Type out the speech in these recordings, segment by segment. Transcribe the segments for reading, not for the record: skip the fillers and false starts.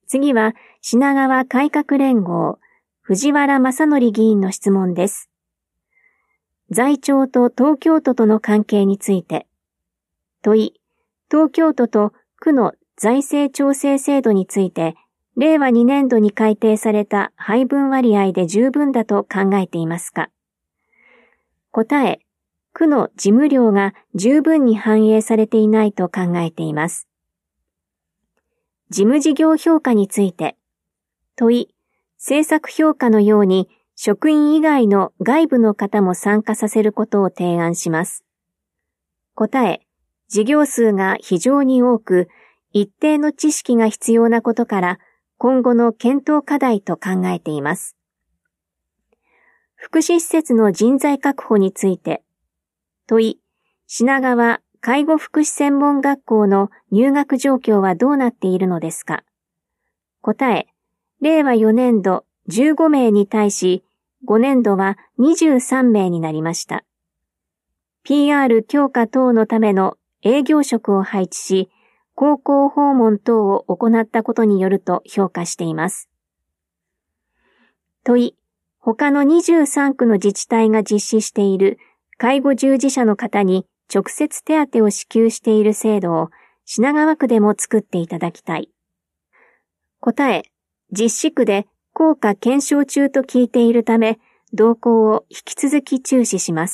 次は品川改革連合、藤原正則議員の質問です。財庁と東京都との関係について。問い、東京都と区の財政調整制度について、令和2年度に改定された配分割合で十分だと考えていますか。答え、区の事務量が十分に反映されていないと考えています。事務事業評価について。問い、政策評価のように職員以外の外部の方も参加させることを提案します。答え、事業数が非常に多く、一定の知識が必要なことから、今後の検討課題と考えています。福祉施設の人材確保について。問い、品川介護福祉専門学校の入学状況はどうなっているのですか。答え、令和4年度15名に対し、5年度は23名になりました。PR 強化等のための営業職を配置し、高校訪問等を行ったことによると評価しています。問い、他の23区の自治体が実施している介護従事者の方に直接手当を支給している制度を品川区でも作っていただきたい。答え、実施区で効果検証中と聞いているため、動向を引き続き注視します。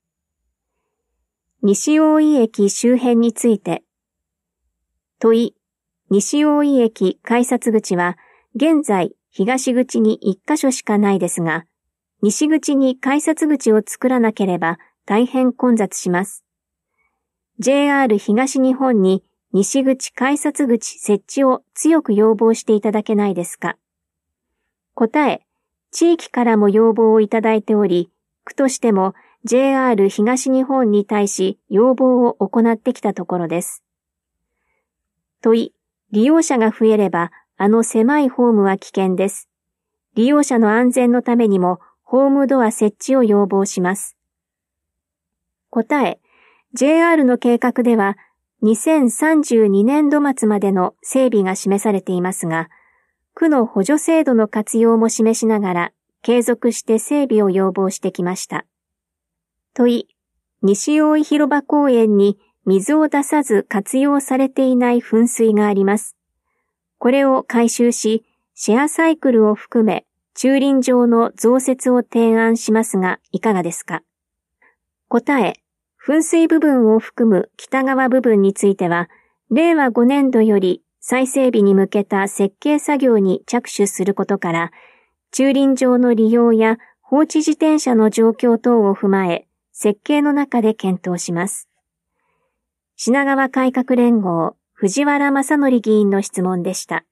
西大井駅周辺について。問い、西大井駅改札口は現在東口に1カ所しかないですが、西口に改札口を作らなければ大変混雑します。JR 東日本に西口改札口設置を強く要望していただけないですか。答え、地域からも要望をいただいており、区としても JR 東日本に対し要望を行ってきたところです。問い、利用者が増えればあの狭いホームは危険です。利用者の安全のためにもホームドア設置を要望します。答え、JR の計画では2032年度末までの整備が示されていますが、区の補助制度の活用も示しながら継続して整備を要望してきました。問い、西大井広場公園に水を出さず活用されていない噴水があります。これを改修し、シェアサイクルを含め駐輪場の増設を提案しますがいかがですか。答え、噴水部分を含む北側部分については、令和5年度より再整備に向けた設計作業に着手することから、駐輪場の利用や放置自転車の状況等を踏まえ、設計の中で検討します。品川改革連合、藤原正則議員の質問でした。